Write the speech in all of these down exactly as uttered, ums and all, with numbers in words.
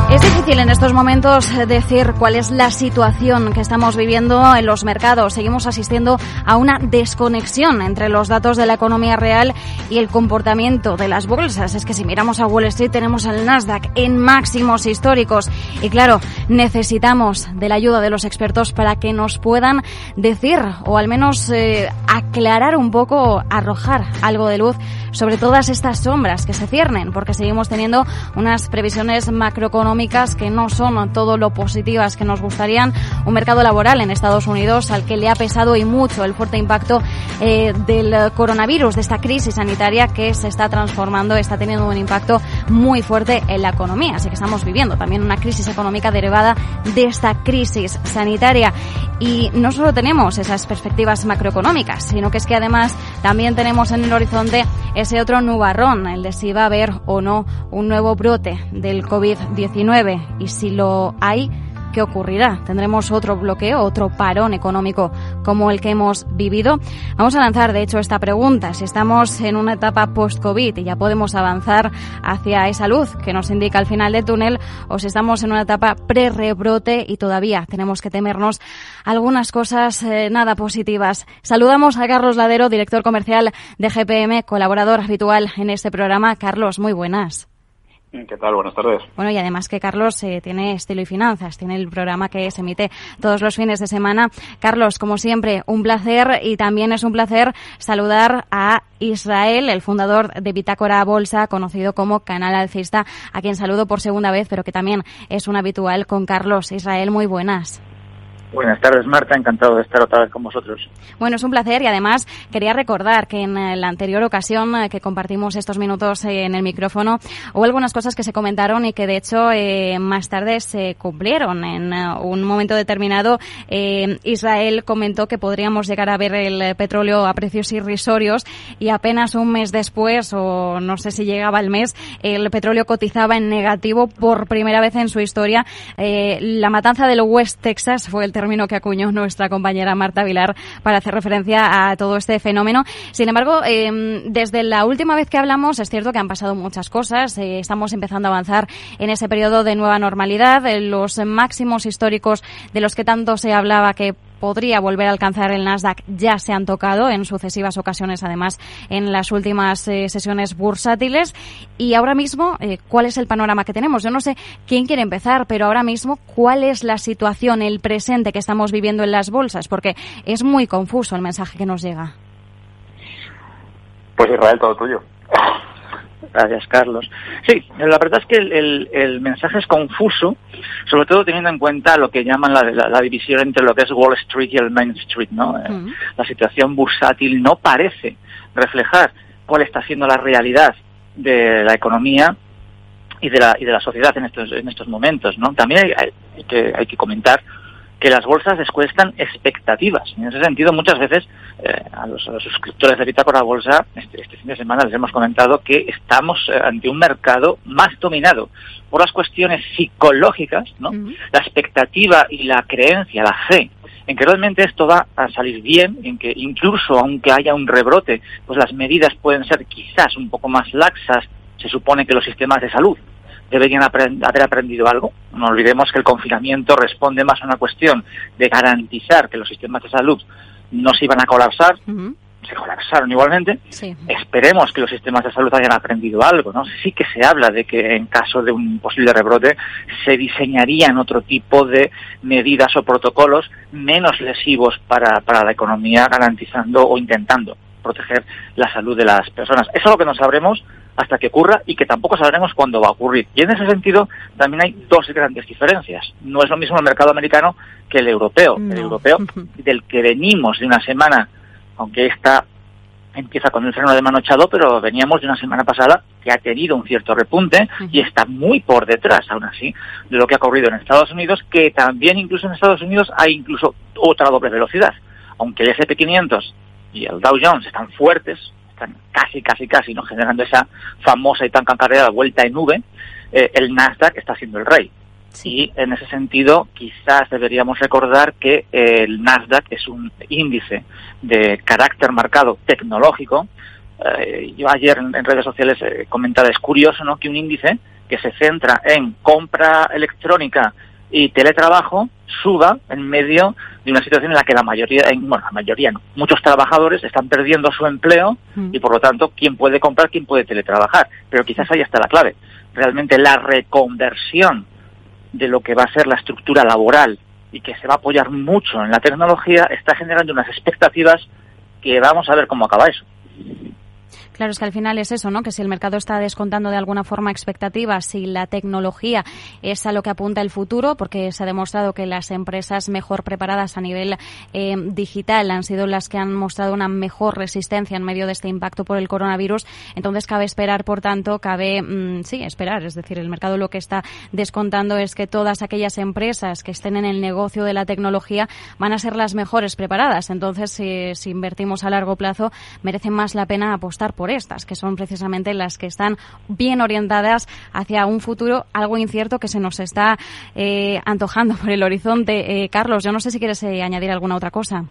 Es difícil en estos momentos decir cuál es la situación que estamos viviendo en los mercados. Seguimos asistiendo a una desconexión entre los datos de la economía real y el comportamiento de las bolsas. Es que si miramos a Wall Street tenemos al Nasdaq en máximos históricos y claro, necesitamos de la ayuda de los expertos para que nos puedan decir o al menos eh, aclarar un poco, arrojar algo de luz sobre todas estas sombras que se ciernen, porque seguimos teniendo unas previsiones macroeconómicas que no son todo lo positivas que nos gustarían. Un mercado laboral en Estados Unidos al que le ha pesado y mucho el fuerte impacto eh, del coronavirus, de esta crisis sanitaria que se está transformando, está teniendo un impacto muy fuerte en la economía. Así que estamos viviendo también una crisis económica derivada de esta crisis sanitaria. Y no solo tenemos esas perspectivas macroeconómicas, sino que es que además también tenemos en el horizonte ese otro nubarrón, el de si va a haber o no un nuevo brote del covid diecinueve. Y si lo hay, ¿qué ocurrirá? ¿Tendremos otro bloqueo, otro parón económico como el que hemos vivido? Vamos a lanzar, de hecho, esta pregunta. Si estamos en una etapa post-COVID y ya podemos avanzar hacia esa luz que nos indica el final del túnel, o si estamos en una etapa pre-rebrote y todavía tenemos que temernos algunas cosas eh, nada positivas. Saludamos a Carlos Ladero, director comercial de G P M, colaborador habitual en este programa. Carlos, muy buenas. ¿Qué tal? Buenas tardes. Bueno, y además que Carlos eh, tiene Estilo y Finanzas, tiene el programa que se emite todos los fines de semana. Carlos, como siempre, un placer, y también es un placer saludar a Israel, el fundador de Bitácora Bolsa, conocido como Canal Alcista, a quien saludo por segunda vez, pero que también es un habitual con Carlos. Israel, muy buenas. Buenas tardes, Marta. Encantado de estar otra vez con vosotros. Bueno, es un placer, y además quería recordar que en la anterior ocasión que compartimos estos minutos en el micrófono hubo algunas cosas que se comentaron y que de hecho eh, más tarde se cumplieron. En uh, un momento determinado eh, Israel comentó que podríamos llegar a ver el petróleo a precios irrisorios, y apenas un mes después, o no sé si llegaba el mes, el petróleo cotizaba en negativo por primera vez en su historia. Eh, la matanza del West Texas fue el término que acuñó nuestra compañera Marta Vilar para hacer referencia a todo este fenómeno. Sin embargo, eh, desde la última vez que hablamos es cierto que han pasado muchas cosas. Eh, estamos empezando a avanzar en ese periodo de nueva normalidad. Eh, los máximos históricos de los que tanto se hablaba que podría volver a alcanzar el Nasdaq ya se han tocado en sucesivas ocasiones, además en las últimas eh, sesiones bursátiles. Y ahora mismo, eh, ¿cuál es el panorama que tenemos? Yo no sé quién quiere empezar, pero ahora mismo, ¿cuál es la situación, el presente que estamos viviendo en las bolsas? Porque es muy confuso el mensaje que nos llega. Pues Israel, todo tuyo. Gracias, Carlos. Sí, la verdad es que el, el, el mensaje es confuso, sobre todo teniendo en cuenta lo que llaman la, la, la división entre lo que es Wall Street y el Main Street, ¿no? Uh-huh. La situación bursátil no parece reflejar cuál está siendo la realidad de la economía y de la y de la sociedad en estos en estos momentos, ¿no? También hay, hay que hay que comentar que las bolsas descuestan expectativas. En ese sentido, muchas veces eh, a, los, a los suscriptores de Bitácora Bolsa, este, este fin de semana les hemos comentado que estamos eh, ante un mercado más dominado por las cuestiones psicológicas, ¿no? Uh-huh. La expectativa y la creencia, la fe, en que realmente esto va a salir bien, en que incluso aunque haya un rebrote, pues las medidas pueden ser quizás un poco más laxas. Se supone que los sistemas de salud deberían aprend- haber aprendido algo. No olvidemos que el confinamiento responde más a una cuestión de garantizar que los sistemas de salud no se iban a colapsar. Uh-huh. Se colapsaron igualmente. Sí. Esperemos que los sistemas de salud hayan aprendido algo, ¿no? Sí que se habla de que en caso de un posible rebrote se diseñarían otro tipo de medidas o protocolos menos lesivos para, para la economía, garantizando o intentando proteger la salud de las personas. Eso es lo que no sabremos hasta que ocurra, y que tampoco sabremos cuándo va a ocurrir. Y en ese sentido también hay dos grandes diferencias. No es lo mismo el mercado americano que el europeo. No. El europeo, del que venimos de una semana, aunque esta empieza con el freno de mano echado, pero veníamos de una semana pasada que ha tenido un cierto repunte uh-huh. y está muy por detrás, aún así, de lo que ha ocurrido en Estados Unidos, que también incluso en Estados Unidos hay incluso otra doble velocidad. Aunque el ese and pe quinientos y el Dow Jones están fuertes, están casi, casi, casi, ¿no?, generando esa famosa y tan cacareada vuelta en V, eh, el Nasdaq está siendo el rey. Sí. Y en ese sentido, quizás deberíamos recordar que eh, el Nasdaq es un índice de carácter marcado tecnológico, eh, yo ayer en, en redes sociales eh, comentaba, es curioso, ¿no?, que un índice que se centra en compra electrónica y teletrabajo suba en medio de una situación en la que la mayoría, bueno, la mayoría no, muchos trabajadores están perdiendo su empleo y por lo tanto, ¿quién puede comprar, quién puede teletrabajar? Pero quizás ahí está la clave. Realmente la reconversión de lo que va a ser la estructura laboral y que se va a apoyar mucho en la tecnología está generando unas expectativas que vamos a ver cómo acaba eso. Claro, es que al final es eso, ¿no? Que si el mercado está descontando de alguna forma expectativas, si la tecnología es a lo que apunta el futuro, porque se ha demostrado que las empresas mejor preparadas a nivel eh, digital han sido las que han mostrado una mejor resistencia en medio de este impacto por el coronavirus, entonces cabe esperar, por tanto, cabe, mmm, sí, esperar. Es decir, el mercado lo que está descontando es que todas aquellas empresas que estén en el negocio de la tecnología van a ser las mejores preparadas. Entonces, si, si invertimos a largo plazo, merece más la pena apostar por estas, que son precisamente las que están bien orientadas hacia un futuro algo incierto que se nos está eh, antojando por el horizonte. Eh, Carlos, yo no sé si quieres eh, añadir alguna otra cosa.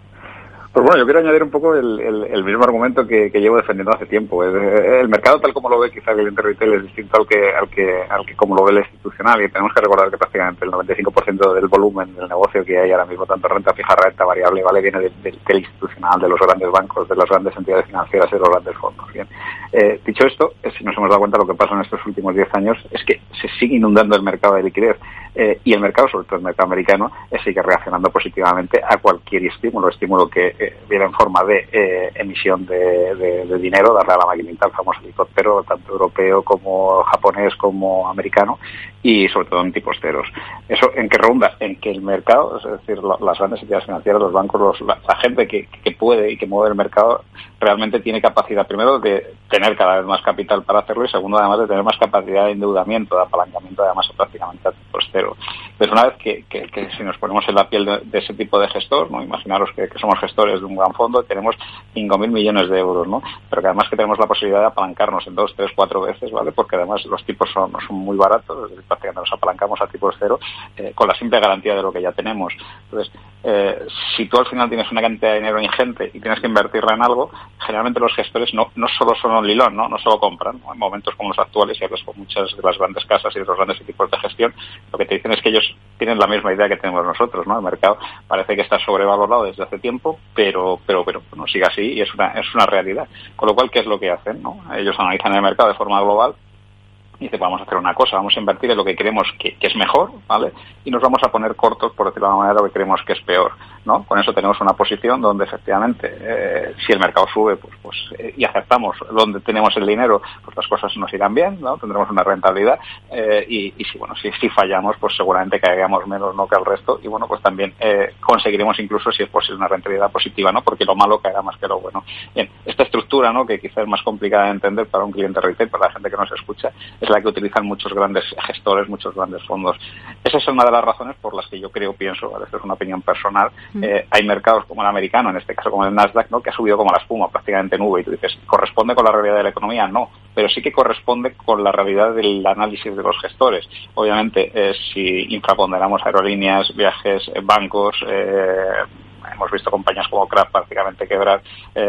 Pues bueno, yo quiero añadir un poco el, el, el mismo argumento que, que llevo defendiendo hace tiempo. El, el mercado tal como lo ve quizá el cliente retail es distinto al que, al que, al que como lo ve el institucional, y tenemos que recordar que prácticamente el noventa y cinco por ciento del volumen del negocio que hay ahora mismo, tanto renta fija, renta variable, vale, viene del, del, del institucional, de los grandes bancos, de las grandes entidades financieras y de los grandes fondos. Bien, eh, dicho esto, eh, si nos hemos dado cuenta, lo que pasa en estos últimos diez años es que se sigue inundando el mercado de liquidez eh, y el mercado, sobre todo el mercado americano, eh, sigue reaccionando positivamente a cualquier estímulo, estímulo que eh, viene en forma de eh, emisión de, de, de dinero, darle a la maquinita, el famoso helicóptero, tanto europeo como japonés como americano, y sobre todo en tipos ceros. ¿Eso en qué redunda? En que el mercado, es decir, la, las grandes entidades financieras, los bancos, los, la, la gente que, que puede y que mueve el mercado, realmente tiene capacidad, primero, de tener cada vez más capital para hacerlo, y segundo, además, de tener más capacidad de endeudamiento, de apalancamiento, además, prácticamente a tipos cero. Pues una vez que, que, que si nos ponemos en la piel de, de ese tipo de gestor, ¿no? Imaginaros que, que somos gestores de un gran fondo, tenemos cinco mil millones de euros, ¿no? Pero que además que tenemos la posibilidad de apalancarnos en dos, tres, cuatro veces, ¿vale? Porque además los tipos son, son muy baratos, prácticamente nos apalancamos a tipos cero, eh, con la simple garantía de lo que ya tenemos. Entonces, eh, si tú al final tienes una cantidad de dinero ingente y tienes que invertirla en algo, generalmente los gestores no, no solo son un lilón, ¿no? No solo compran, ¿no? En momentos como los actuales, y hablas con muchas de las grandes casas y de los grandes equipos de gestión, lo que te dicen es que ellos tienen la misma idea que tenemos nosotros, ¿no? El mercado parece que está sobrevalorado desde hace tiempo, pero, pero, pero no sigue así, y es una, es una realidad. Con lo cual, ¿qué es lo que hacen, no? Ellos analizan el mercado de forma global y dicen, vamos a hacer una cosa, vamos a invertir en lo que creemos que, que es mejor, ¿vale? Y nos vamos a poner cortos, por decirlo de alguna manera, lo que creemos que es peor, ¿no? Con eso tenemos una posición donde efectivamente, eh, si el mercado sube, pues, pues eh, y aceptamos donde tenemos el dinero, pues las cosas nos irán bien, ¿no? Tendremos una rentabilidad, eh, y, y si, bueno, si, si fallamos, pues seguramente caigamos menos, ¿no?, que el resto, y bueno, pues también eh, conseguiremos incluso, si es posible, una rentabilidad positiva, ¿no? Porque lo malo caerá más que lo bueno. Bien, esta estructura, ¿no?, que quizás es más complicada de entender para un cliente retail, para la gente que nos escucha, es la que utilizan muchos grandes gestores, muchos grandes fondos. Esa es una de las razones por las que yo creo, pienso, ¿vale?, esto es una opinión personal, mm. eh, hay mercados como el americano, en este caso como el Nasdaq, ¿no?, que ha subido como la espuma, prácticamente nube, y tú dices, ¿corresponde con la realidad de la economía? No, pero sí que corresponde con la realidad del análisis de los gestores. Obviamente, eh, si infraponderamos aerolíneas, viajes, eh, bancos, eh, hemos visto compañías como Kraft prácticamente quebrar,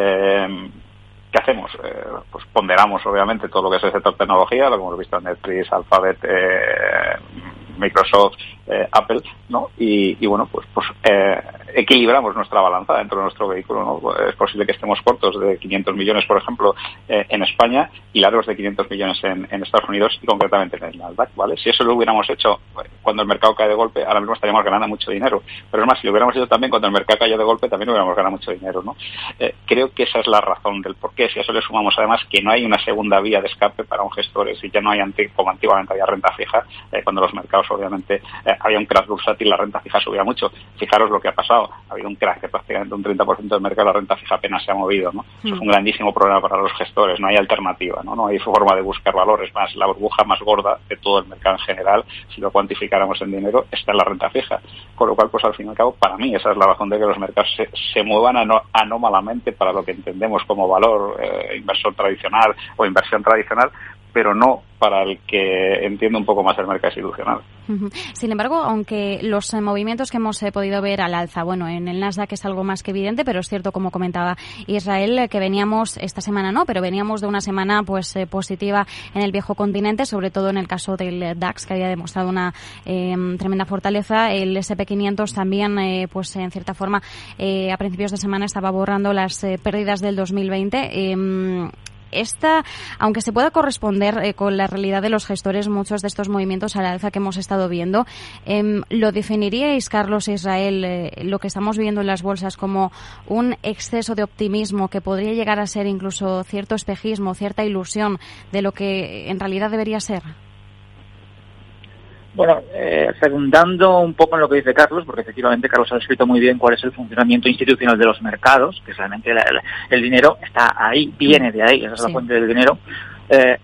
eh, ¿qué hacemos? Eh, pues ponderamos, obviamente, todo lo que es el sector tecnología, lo que hemos visto en Netflix, Alphabet, eh, Microsoft, eh, Apple, ¿no? Y, y bueno, pues, pues eh, equilibramos nuestra balanza dentro de nuestro vehículo, ¿no? Es posible que estemos cortos de quinientos millones, por ejemplo, eh, en España, y largos de quinientos millones en, en Estados Unidos, y concretamente en el Nasdaq, ¿vale? Si eso lo hubiéramos hecho cuando el mercado cae de golpe, ahora mismo estaríamos ganando mucho dinero. Pero es más, si lo hubiéramos hecho también cuando el mercado cayó de golpe, también hubiéramos ganado mucho dinero, ¿no? Eh, creo que esa es la razón del porqué. Si a eso le sumamos además que no hay una segunda vía de escape para un gestor, si ya no hay, anti, como antiguamente había renta fija, eh, cuando los mercados obviamente eh, había un crash bursátil, la renta fija subía mucho. Fijaros lo que ha pasado, ha habido un crash que prácticamente un treinta por ciento del mercado, la renta fija apenas se ha movido, ¿no? Eso es un grandísimo problema para los gestores, no hay alternativa, ¿no? No hay forma de buscar valores más. La burbuja más gorda de todo el mercado en general, si lo cuantificáramos en dinero, está en la renta fija. Con lo cual, pues al fin y al cabo, para mí esa es la razón de que los mercados se, se muevan anó- anómalamente para lo que entendemos como valor, eh, inversor tradicional o inversión tradicional, pero no para el que entiende un poco más el mercado institucional. Sin embargo, aunque los eh, movimientos que hemos eh, podido ver al alza, bueno, en el Nasdaq es algo más que evidente, pero es cierto, como comentaba Israel, eh, que veníamos, esta semana no, pero veníamos de una semana pues eh, positiva en el viejo continente, sobre todo en el caso del DAX, que había demostrado una eh, tremenda fortaleza. El ese and pe quinientos también, eh, pues en cierta forma, eh, a principios de semana estaba borrando las eh, pérdidas del dos mil veinte. Eh, Esta, aunque se pueda corresponder eh, con la realidad de los gestores, muchos de estos movimientos a la alza que hemos estado viendo, eh, ¿lo definiríais, Carlos e Israel, eh, lo que estamos viendo en las bolsas como un exceso de optimismo que podría llegar a ser incluso cierto espejismo, cierta ilusión de lo que en realidad debería ser? Bueno, eh, secundando un poco en lo que dice Carlos, porque efectivamente Carlos ha descrito muy bien cuál es el funcionamiento institucional de los mercados, que realmente el, el dinero está ahí, viene de ahí, esa es sí. la fuente del dinero. Eh,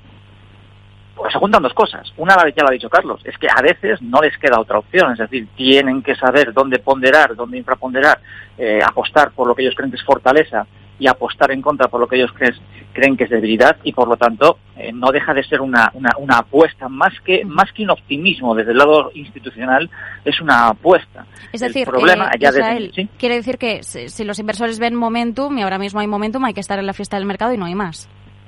pues se juntan dos cosas. Una ya lo ha dicho Carlos, es que a veces no les queda otra opción, es decir, tienen que saber dónde ponderar, dónde infraponderar, eh, apostar por lo que ellos creen que es fortaleza y apostar en contra por lo que ellos creen, creen que es debilidad, y por lo tanto eh, no deja de ser una, una, una apuesta, más que más que un optimismo desde el lado institucional, es una apuesta. Es decir, el problema, eh, ya Israel, desde, ¿sí? quiere decir que si, si los inversores ven momentum, y ahora mismo hay momentum, hay que estar en la fiesta del mercado y no hay más.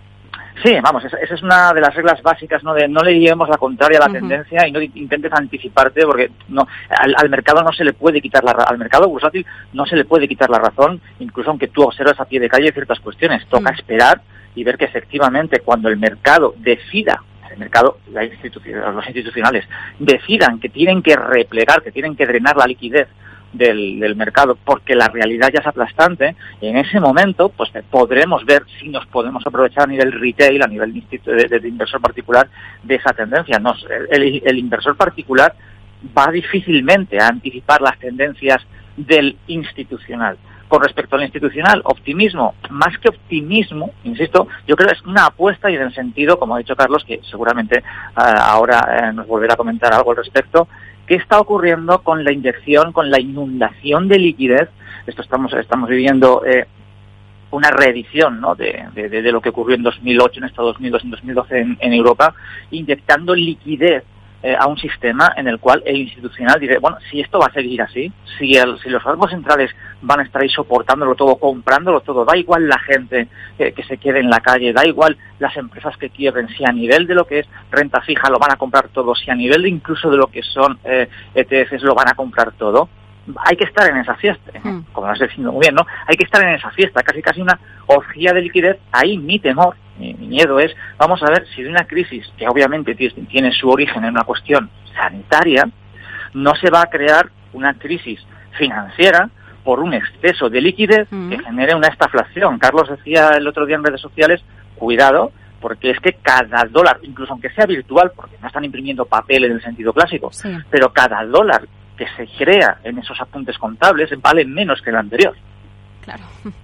Sí, vamos, esa, esa es una de las reglas básicas, ¿no? De no le llevemos la contraria a la uh-huh. tendencia y no intentes anticiparte, porque no al, al mercado no se le puede quitar la al mercado bursátil no se le puede quitar la razón, incluso aunque tú observas a pie de calle ciertas cuestiones. Toca uh-huh. esperar y ver que efectivamente cuando el mercado decida, el mercado, la institución, los institucionales decidan que tienen que replegar, que tienen que drenar la liquidez Del, del mercado, porque la realidad ya es aplastante, y en ese momento pues podremos ver si nos podemos aprovechar a nivel retail, a nivel de, de, de inversor particular, de esa tendencia. Nos, el, el inversor particular va difícilmente a anticipar las tendencias del institucional. Con respecto al institucional, optimismo, más que optimismo, insisto, yo creo que es una apuesta, y en el sentido, como ha dicho Carlos, que seguramente uh, ahora uh, nos volverá a comentar algo al respecto, ¿qué está ocurriendo con la inyección, con la inundación de liquidez? Esto estamos estamos viviendo eh, una reedición, ¿no? de, de, de lo que ocurrió en dos mil ocho, en Estados Unidos, en dos mil doce en, en Europa, inyectando liquidez eh, a un sistema en el cual el institucional dice, bueno, si esto va a seguir así, si, el, si los bancos centrales van a estar ahí soportándolo todo, comprándolo todo, da igual la gente eh, que se quede en la calle, da igual las empresas que quiebren, si a nivel de lo que es renta fija lo van a comprar todo, si a nivel de incluso de lo que son eh, E T Fs lo van a comprar todo, hay que estar en esa fiesta, mm. como lo has diciendo muy bien, ¿no? Hay que estar en esa fiesta, casi casi una orgía de liquidez. Ahí mi temor, mi, mi miedo es, vamos a ver si de una crisis que obviamente tiene su origen en una cuestión sanitaria, no se va a crear una crisis financiera por un exceso de liquidez mm. que genere una estaflación. Carlos decía el otro día en redes sociales, cuidado, porque es que cada dólar, incluso aunque sea virtual, porque no están imprimiendo papel en el sentido clásico, sí. pero cada dólar que se crea en esos apuntes contables vale menos que el anterior. Claro.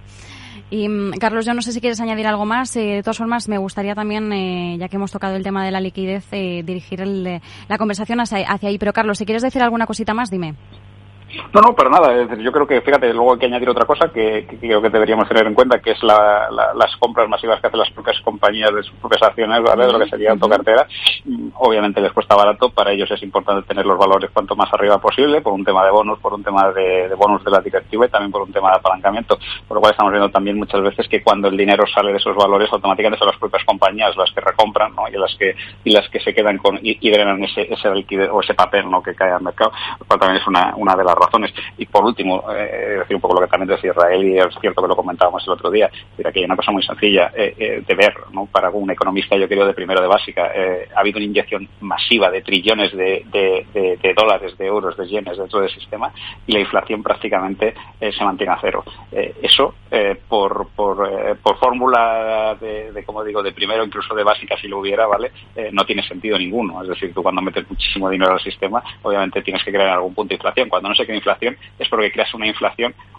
Y Carlos, yo no sé si quieres añadir algo más. Eh, de todas formas, me gustaría también, eh, ya que hemos tocado el tema de la liquidez, eh, dirigir el, la conversación hacia, hacia ahí. Pero Carlos, si quieres decir alguna cosita más, dime. No, no, para nada. Es decir, yo creo que, fíjate, luego hay que añadir otra cosa que, que creo que deberíamos tener en cuenta, que es la, la, las compras masivas que hacen las propias compañías de sus propias acciones, ¿vale? De lo que sería autocartera. Obviamente les cuesta barato, para ellos es importante tener los valores cuanto más arriba posible, por un tema de bonos, por un tema de, de bonos de la directiva y también por un tema de apalancamiento. Por lo cual estamos viendo también muchas veces que cuando el dinero sale de esos valores, automáticamente son las propias compañías las que recompran, ¿no? Y las que y las que se quedan con y, y drenan ese ese liquidez o ese papel, ¿no? Que cae al mercado, lo cual también es una una de las razones. Y por último, eh, decir un poco lo que también decía Israel, y es cierto que lo comentábamos el otro día, mira que hay una cosa muy sencilla eh, eh, de ver, ¿no? Para un economista, yo creo, de primero de básica, eh, ha habido una inyección masiva de trillones de, de, de, de dólares, de euros, de yenes dentro del sistema, y la inflación prácticamente eh, se mantiene a cero. Eh, eso, eh, por por, eh, por fórmula de, de, como digo, de primero, incluso de básica, si lo hubiera, ¿vale? Eh, no tiene sentido ninguno. Es decir, tú cuando metes muchísimo dinero al sistema, obviamente tienes que crear algún punto de inflación. Cuando no se crea inflación, es porque creas una inflación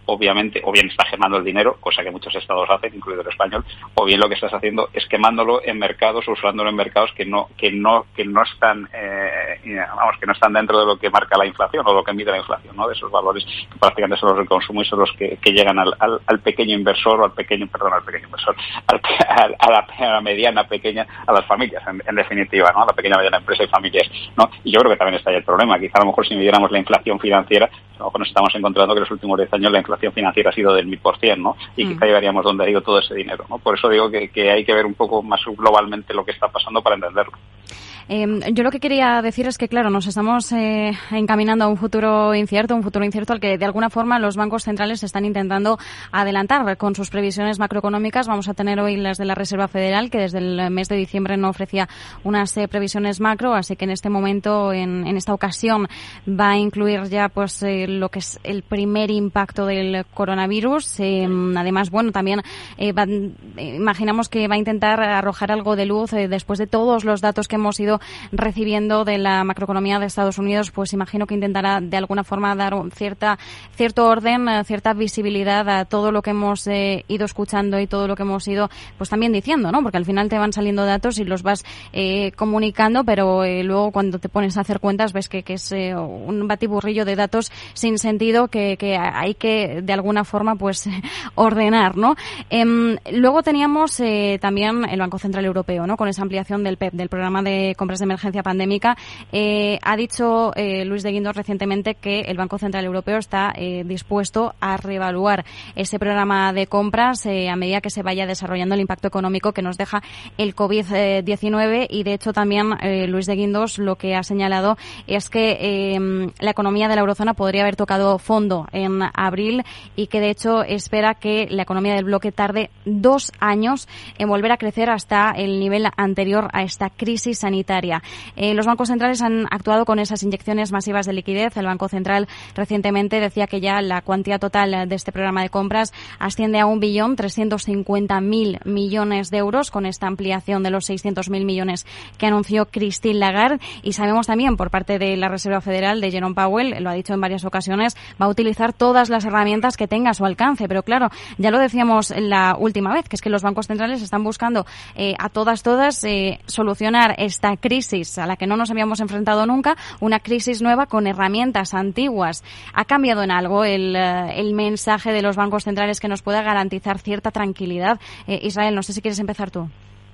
obviamente, o bien estás quemando el dinero, cosa que muchos estados hacen, incluido el español, o bien lo que estás haciendo es quemándolo en mercados o usándolo en mercados que no que no que no están eh, vamos que no están dentro de lo que marca la inflación o lo que mide la inflación, ¿no? De esos valores que prácticamente son los del consumo y son los que, que llegan al, al, al pequeño inversor o al pequeño perdón al pequeño inversor al, a, la, a la mediana pequeña a las familias en, en definitiva, ¿no? A la pequeña mediana empresa y familias, ¿no? Y yo creo que también está ahí el problema. Quizá a lo mejor si midiéramos la inflación financiera, a lo mejor nos estamos encontrando que en los últimos diez años la inflación financiera ha sido del mil por cien, ¿no? Y mm. quizá llegaríamos donde ha ido todo ese dinero, ¿no? Por eso digo que, que hay que ver un poco más globalmente lo que está pasando para entenderlo. Eh, yo lo que quería decir es que, claro, nos estamos eh, encaminando a un futuro incierto, un futuro incierto al que de alguna forma los bancos centrales están intentando adelantar con sus previsiones macroeconómicas. Vamos a tener hoy las de la Reserva Federal, que desde el mes de diciembre no ofrecía unas eh, previsiones macro, así que en este momento, en, en esta ocasión, va a incluir ya pues eh, lo que es el primer impacto del coronavirus. Eh, además, bueno, también eh, va, eh, imaginamos que va a intentar arrojar algo de luz eh, después de todos los datos que hemos ido recibiendo de la macroeconomía de Estados Unidos, pues imagino que intentará de alguna forma dar un cierta cierto orden, cierta visibilidad a todo lo que hemos eh, ido escuchando y todo lo que hemos ido pues también diciendo, ¿no? Porque al final te van saliendo datos y los vas eh, comunicando, pero eh, luego cuando te pones a hacer cuentas ves que, que es eh, un batiburrillo de datos sin sentido que, que hay que de alguna forma pues ordenar, ¿no? Eh, luego teníamos eh, también el Banco Central Europeo, ¿no? Con esa ampliación del P E P, del programa de compras de emergencia pandémica. Eh, ha dicho eh, Luis de Guindos recientemente que el Banco Central Europeo está eh, dispuesto a reevaluar ese programa de compras eh, a medida que se vaya desarrollando el impacto económico que nos deja el covid diecinueve y de hecho también eh, Luis de Guindos lo que ha señalado es que eh, la economía de la eurozona podría haber tocado fondo en abril y que de hecho espera que la economía del bloque tarde dos años en volver a crecer hasta el nivel anterior a esta crisis sanitaria. Eh, los bancos centrales han actuado con esas inyecciones masivas de liquidez. El Banco Central recientemente decía que ya la cuantía total de este programa de compras asciende a un billón trescientos cincuenta mil millones de euros con esta ampliación de los seiscientos mil millones que anunció Christine Lagarde. Y sabemos también por parte de la Reserva Federal de Jerome Powell, lo ha dicho en varias ocasiones, va a utilizar todas las herramientas que tenga a su alcance. Pero claro, ya lo decíamos la última vez, que es que los bancos centrales están buscando eh, a todas, todas eh, solucionar esta crisis a la que no nos habíamos enfrentado nunca, una crisis nueva con herramientas antiguas. ¿Ha cambiado en algo el, el mensaje de los bancos centrales que nos pueda garantizar cierta tranquilidad? Eh, Israel, no sé si quieres empezar tú.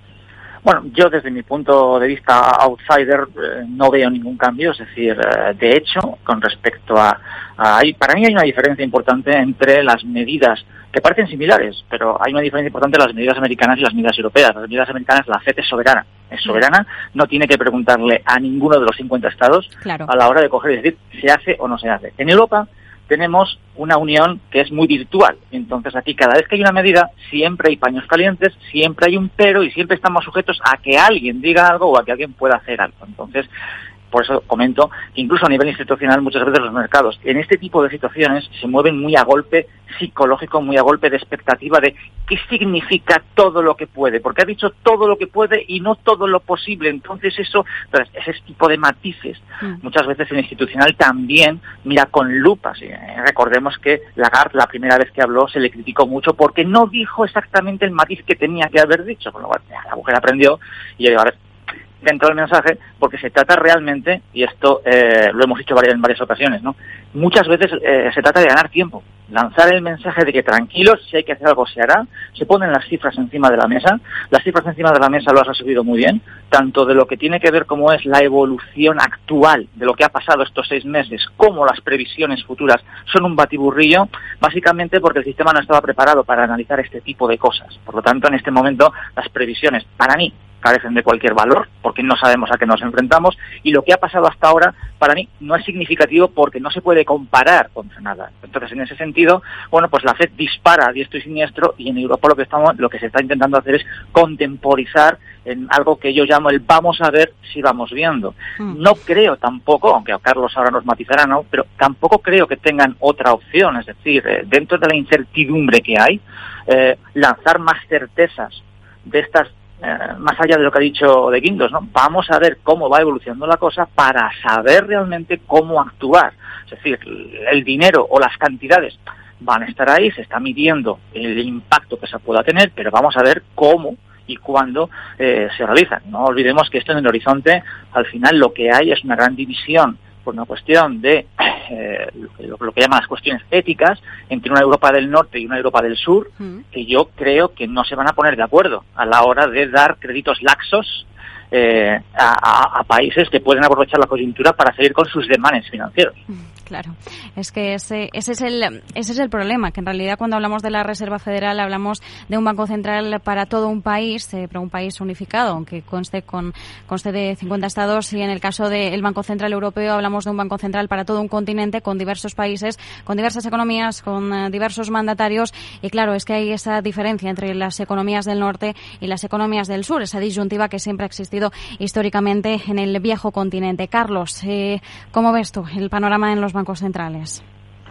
Bueno, yo desde mi punto de vista outsider eh, no veo ningún cambio, es decir, eh, de hecho, con respecto a, a... Para mí hay una diferencia importante entre las medidas que parecen similares, pero hay una diferencia importante entre las medidas americanas y las medidas europeas. Las medidas americanas, la F E D es soberana, es soberana, no tiene que preguntarle a ninguno de los cincuenta estados claro. a la hora de coger y decir, ¿se hace o no se hace? En Europa tenemos una unión que es muy virtual. Entonces aquí cada vez que hay una medida siempre hay paños calientes, siempre hay un pero y siempre estamos sujetos a que alguien diga algo o a que alguien pueda hacer algo. Entonces, por eso comento que incluso a nivel institucional muchas veces los mercados en este tipo de situaciones se mueven muy a golpe psicológico, muy a golpe de expectativa de qué significa todo lo que puede, porque ha dicho todo lo que puede y no todo lo posible. Entonces eso, entonces, ese tipo de matices mm. muchas veces el institucional también mira con lupas. Eh, recordemos que Lagarde la primera vez que habló se le criticó mucho porque no dijo exactamente el matiz que tenía que haber dicho, con lo cual la mujer aprendió y ahora dentro del mensaje, porque se trata realmente, y esto eh, lo hemos dicho varias, en varias ocasiones, ¿no? Muchas veces eh, se trata de ganar tiempo, lanzar el mensaje de que tranquilos, si hay que hacer algo se hará, se ponen las cifras encima de la mesa, las cifras encima de la mesa lo has resuelto muy bien, tanto de lo que tiene que ver como es la evolución actual de lo que ha pasado estos seis meses, como las previsiones futuras son un batiburrillo, básicamente porque el sistema no estaba preparado para analizar este tipo de cosas. Por lo tanto, en este momento, las previsiones, para mí, carecen de cualquier valor, porque no sabemos a qué nos enfrentamos, y lo que ha pasado hasta ahora, para mí, no es significativo porque no se puede comparar contra nada. Entonces, en ese sentido, bueno, pues la F E D dispara a diestro y siniestro, y en Europa lo que estamos, lo que se está intentando hacer es contemporizar en algo que yo llamo el vamos a ver si vamos viendo. Mm. No creo tampoco, aunque a Carlos ahora nos matizará, ¿no? Pero tampoco creo que tengan otra opción, es decir, eh, dentro de la incertidumbre que hay, eh, lanzar más certezas de estas Eh, más allá de lo que ha dicho de Guindos, ¿no? Vamos a ver cómo va evolucionando la cosa para saber realmente cómo actuar. Es decir, el dinero o las cantidades van a estar ahí, se está midiendo el impacto que se pueda tener, pero vamos a ver cómo y cuándo eh, se realizan. No olvidemos que esto en el horizonte, al final lo que hay es una gran división por una cuestión de eh, lo, lo que llaman las cuestiones éticas entre una Europa del norte y una Europa del sur, mm. que yo creo que no se van a poner de acuerdo a la hora de dar créditos laxos eh, a, a, a países que pueden aprovechar la coyuntura para seguir con sus desmanes financieros. Claro, es que ese, ese es el ese es el problema, que en realidad cuando hablamos de la Reserva Federal hablamos de un banco central para todo un país, eh, para un país unificado, aunque conste con conste de cincuenta estados, y en el caso del Banco Central Europeo hablamos de un banco central para todo un continente con diversos países, con diversas economías, con uh, diversos mandatarios, y claro, es que hay esa diferencia entre las economías del norte y las economías del sur, esa disyuntiva que siempre ha existido históricamente en el viejo continente. Carlos, eh, ¿cómo ves tú el panorama en los bancos centrales?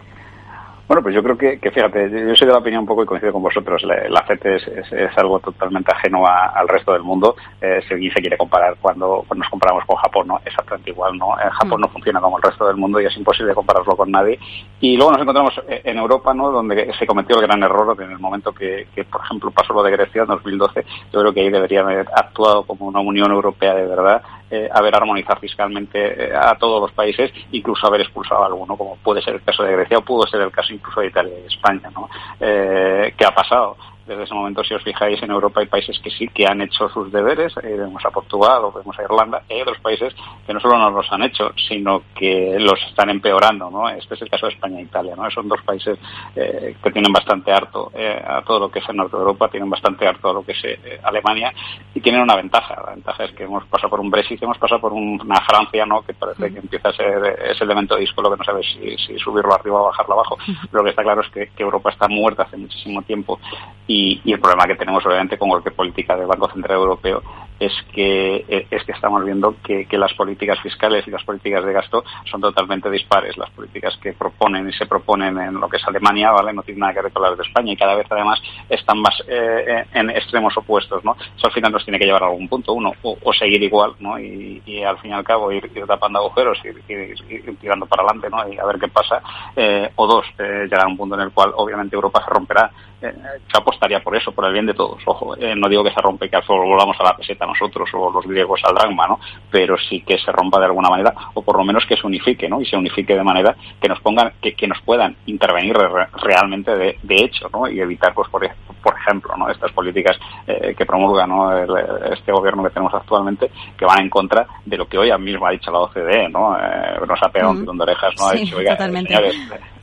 Bueno, pues yo creo que, que fíjate, yo soy de la opinión un poco y coincido con vosotros, la, la F E D es, es, es algo totalmente ajeno a, al resto del mundo. Eh, si alguien se quiere comparar cuando, cuando nos comparamos con Japón, ¿no? Exactamente igual, ¿no? Eh, Japón mm. no funciona como el resto del mundo y es imposible compararlo con nadie. Y luego nos encontramos en Europa, ¿no? Donde se cometió el gran error en el momento que, que por ejemplo, pasó lo de Grecia en dos mil doce. Yo creo que ahí debería haber actuado como una Unión Europea de verdad, eh, haber armonizado fiscalmente eh, a todos los países, incluso haber expulsado a alguno, como puede ser el caso de Grecia o pudo ser el caso incluso de Italia y España, ¿no? Eh, ¿qué ha pasado? Desde ese momento, si os fijáis, en Europa hay países que sí que han hecho sus deberes, eh, vemos a Portugal o vemos a Irlanda, y hay otros países que no solo no los han hecho, sino que los están empeorando, ¿no? Este es el caso de España e Italia, ¿no? Son dos países eh, que tienen bastante harto eh, a todo lo que es el norte de Europa, tienen bastante harto a lo que es eh, Alemania, y tienen una ventaja. La ventaja es que hemos pasado por un Brexit, hemos pasado por un, una Francia, ¿no? Que parece que empieza a ser ese elemento disco, lo que no sabes si, si subirlo arriba o bajarlo abajo. Pero lo que está claro es que, que Europa está muerta hace muchísimo tiempo. Y, y el problema que tenemos obviamente con cualquier política del Banco Central Europeo es que es que estamos viendo que, que las políticas fiscales y las políticas de gasto son totalmente dispares. Las políticas que proponen y se proponen en lo que es Alemania, ¿vale?, no tienen nada que ver con las de España, y cada vez además están más eh, en extremos opuestos, ¿no? Eso al final nos tiene que llevar a algún punto, uno, o, o seguir igual, ¿no? Y, y al fin y al cabo ir, ir tapando agujeros, ir, ir, ir tirando para adelante, ¿no? Y a ver qué pasa, eh, o dos, eh, llegar a un punto en el cual obviamente Europa se romperá. Eh, yo apostaría por eso, por el bien de todos. Ojo, eh, no digo que se rompe y que al final volvamos a la peseta nosotros o los griegos al dracma, ¿no? Pero sí que se rompa de alguna manera, o por lo menos que se unifique, ¿no? Y se unifique de manera que nos pongan, que, que nos puedan intervenir re, realmente de, de hecho, ¿no? Y evitar, pues por, por ejemplo, ¿no?, estas políticas eh, que promulga, ¿no?, el, este gobierno que tenemos actualmente, que van en contra de lo que hoy mismo ha dicho la O C D E, ¿no? Eh, nos ha pegado un tirón de orejas, ¿no? Ha sí, dicho, oiga, señores,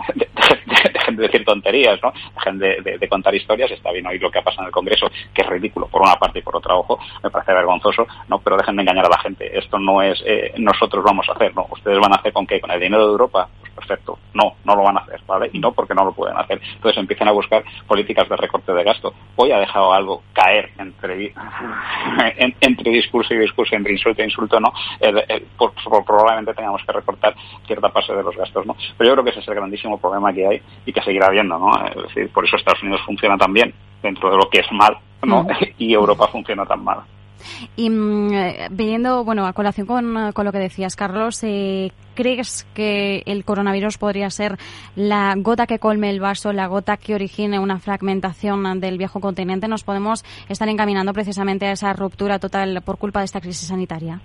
dejen de decir tonterías, ¿no? Dejen de, de, de contar historias. Está bien oír lo que ha pasado en el Congreso, que es ridículo por una parte y por otra, ojo, me parece vergonzoso, ¿no? Pero dejen de engañar a la gente. Esto no es eh, nosotros vamos a hacer, ¿no? ¿Ustedes van a hacer con qué? ¿Con el dinero de Europa? Pues perfecto. No, no lo van a hacer, ¿vale? Y no porque no lo pueden hacer. Entonces empiezan a buscar políticas de recorte de gasto. Hoy ha dejado algo caer entre en, entre discurso y discurso, entre insulto e insulto, ¿no? El, el, por, por, probablemente tengamos que recortar cierta parte de los gastos, ¿no? Pero yo creo que ese es el grandísimo problema que hay y que seguirá habiendo, ¿no? Es decir, por eso Estados Unidos funciona tan bien dentro de lo que es mal, ¿no? Mm. Y Europa funciona tan mal. Y mmm, viendo, bueno, a colación con, con lo que decías, Carlos, eh, ¿crees que el coronavirus podría ser la gota que colme el vaso, la gota que origine una fragmentación del viejo continente? ¿Nos podemos estar encaminando precisamente a esa ruptura total por culpa de esta crisis sanitaria?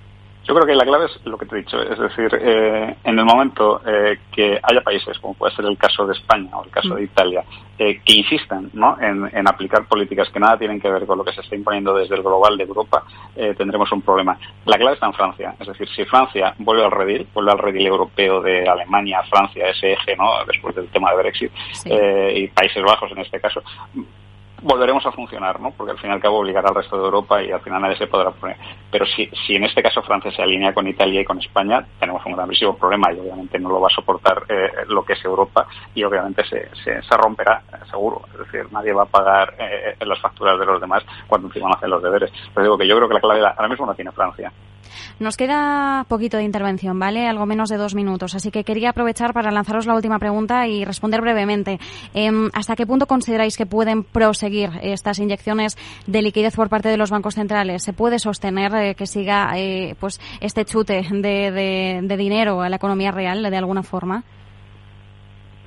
Yo creo que la clave es lo que te he dicho, es decir, eh, en el momento eh, que haya países, como puede ser el caso de España o el caso de Italia, eh, que insistan, ¿no?, en, en aplicar políticas que nada tienen que ver con lo que se está imponiendo desde el global de Europa, eh, tendremos un problema. La clave está en Francia, es decir, si Francia vuelve al redil, vuelve al redil europeo de Alemania, Francia, ese eje, ¿no?, después del tema de Brexit, sí. eh, y Países Bajos en este caso, volveremos a funcionar, ¿no? Porque al fin y al cabo obligará al resto de Europa y al final nadie se podrá poner. Pero si, si en este caso Francia se alinea con Italia y con España, tenemos un gravísimo problema y obviamente no lo va a soportar eh, lo que es Europa y obviamente se, se, se romperá, seguro. Es decir, nadie va a pagar eh, las facturas de los demás cuando encima no hacen los deberes. Pero digo que yo creo que la clave ahora mismo no tiene Francia. Nos queda poquito de intervención, ¿vale? Algo menos de dos minutos. Así que quería aprovechar para lanzaros la última pregunta y responder brevemente. Eh, ¿Hasta qué punto consideráis que pueden proseguir estas inyecciones de liquidez por parte de los bancos centrales? ¿Se puede sostener eh, que siga eh, pues este chute de, de, de dinero a la economía real de alguna forma?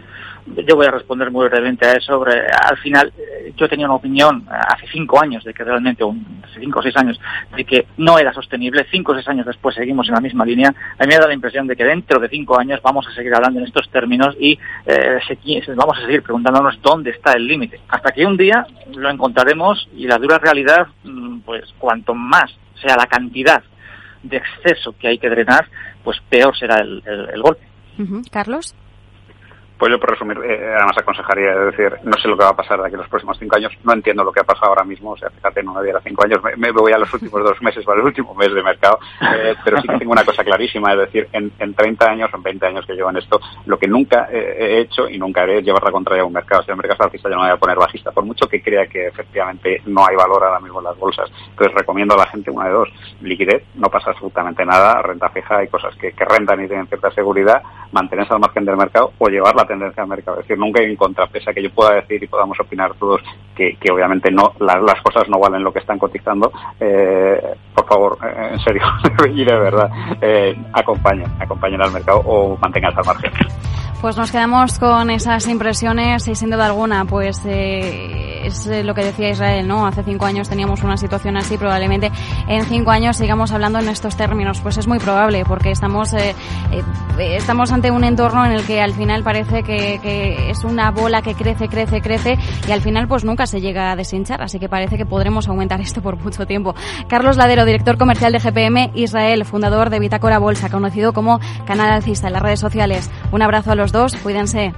Yo voy a responder muy brevemente a eso. Sobre, al final, yo tenía una opinión hace cinco años de que realmente, hace cinco o seis años, de que no era sostenible. Cinco o seis años después seguimos en la misma línea. A mí me da la impresión de que dentro de cinco años vamos a seguir hablando en estos términos y eh, vamos a seguir preguntándonos dónde está el límite. Hasta que un día lo encontraremos y la dura realidad, pues cuanto más sea la cantidad de exceso que hay que drenar, pues peor será el, el, el golpe. Uh-huh. Carlos. Pues yo, por resumir, eh, además aconsejaría, es decir, no sé lo que va a pasar de aquí a los próximos cinco años, no entiendo lo que ha pasado ahora mismo, o sea, fíjate, no me diera cinco años, me, me voy a los últimos dos meses, para el último mes de mercado, eh, pero sí que tengo una cosa clarísima, es decir, en, en treinta años o en veinte años que llevo en esto, lo que nunca eh, he hecho y nunca haré es llevar la contraria a un mercado. Si el mercado es alcista, yo no me voy a poner bajista, por mucho que crea que efectivamente no hay valor ahora mismo en las bolsas. Entonces recomiendo a la gente una de dos: liquidez, no pasa absolutamente nada, renta fija, hay cosas que, que rentan y tienen cierta seguridad, mantenerse al margen del mercado o llevar la tendencia al mercado. Es decir, nunca hay en contra, pese a que yo pueda decir y podamos opinar todos que, que obviamente no la, las cosas no valen lo que están cotizando. Eh, por favor, eh, en serio, y de verdad, eh, acompañen, acompañen al mercado o manténganse al margen. Pues nos quedamos con esas impresiones y sin duda alguna, pues eh, es lo que decía Israel, ¿no? Hace cinco años teníamos una situación así, probablemente en cinco años sigamos hablando en estos términos. Pues es muy probable, porque estamos eh, eh, estamos ante un entorno en el que al final parece que, que es una bola que crece, crece, crece y al final pues nunca se llega a deshinchar, así que parece que podremos aumentar esto por mucho tiempo. Carlos Ladero, director comercial de G P M Israel, fundador de Bitácora Bolsa, conocido como canal alcista en las redes sociales. Un abrazo a los dos, cuídense.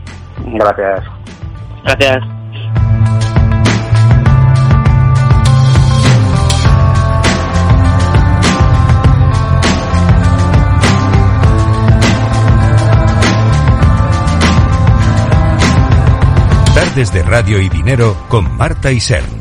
Gracias. Gracias. Tardes de Radio y Dinero con Marta Isern.